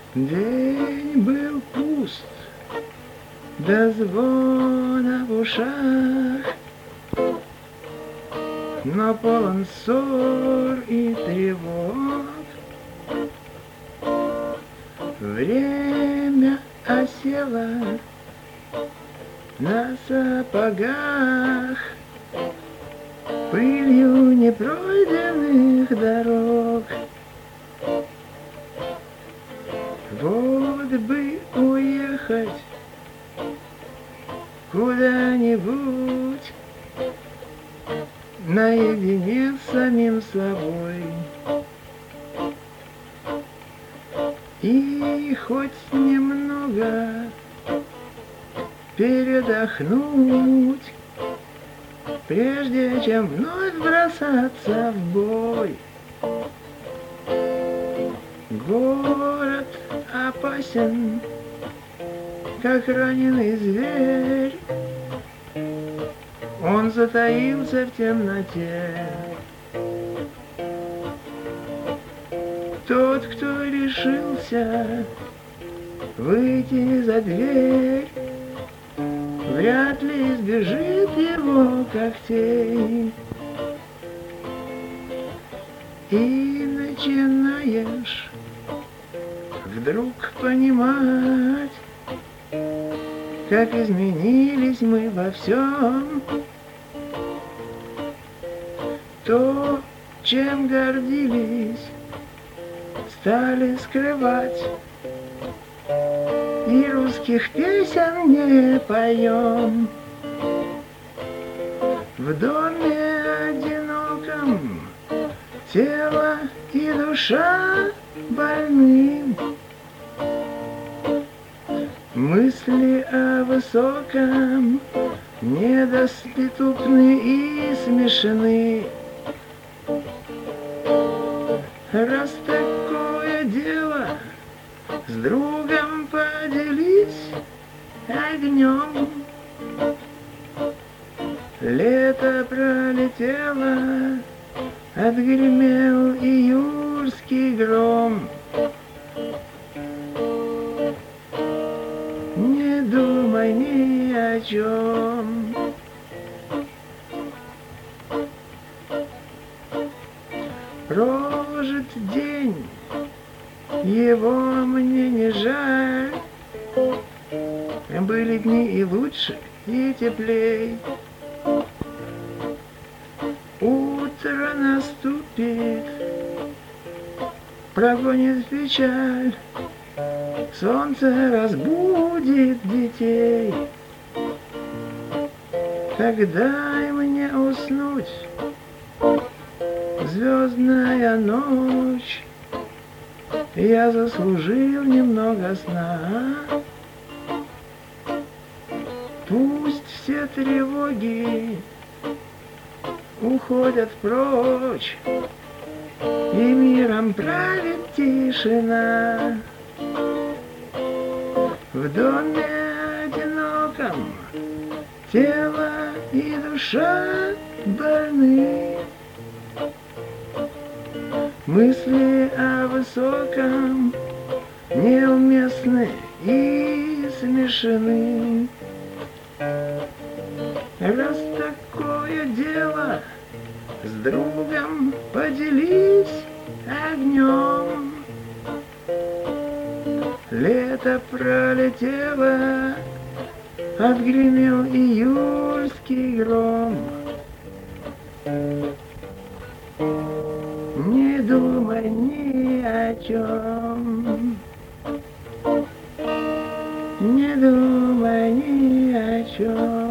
День был пуст, до звона в ушах, но полон ссор и тревог. Время осело на сапогах, пылью непройденных дорог. Вот бы уехать куда-нибудь наедине с самим собой, и хоть немного передохнуть, прежде чем вновь бросаться в бой. Город опасен, как раненый зверь, он затаился в темноте. Тот, кто решился выйти за дверь, вряд ли избежит его когтей. И начинаешь вдруг понимать, как изменились мы во всем. То, чем гордились, стали скрывать, и русских песен не поем. В доме одиноком тело и душа больны, мысли о высоком недоступны и смешны. Раз такое дело, с другом поделись огнем. Лето пролетело, отгремел июльский гром. Не думай ни о чем. Прожит день, его мне не жаль. Были дни и лучше, и теплей. Утро наступит, прогонит печаль, солнце разбудит детей. Так дай мне уснуть, звездная ночь, я заслужил немного сна. Пусть все тревоги уходят прочь, и миром правит тишина. В доме одиноком тело и душа больны, мысли о высоком неуместны и смешаны. Раз такое дело, с другом поделись огнем. Лето пролетело, отгремел июльский гром. Не думай ни о чем. Не думай ни о чем.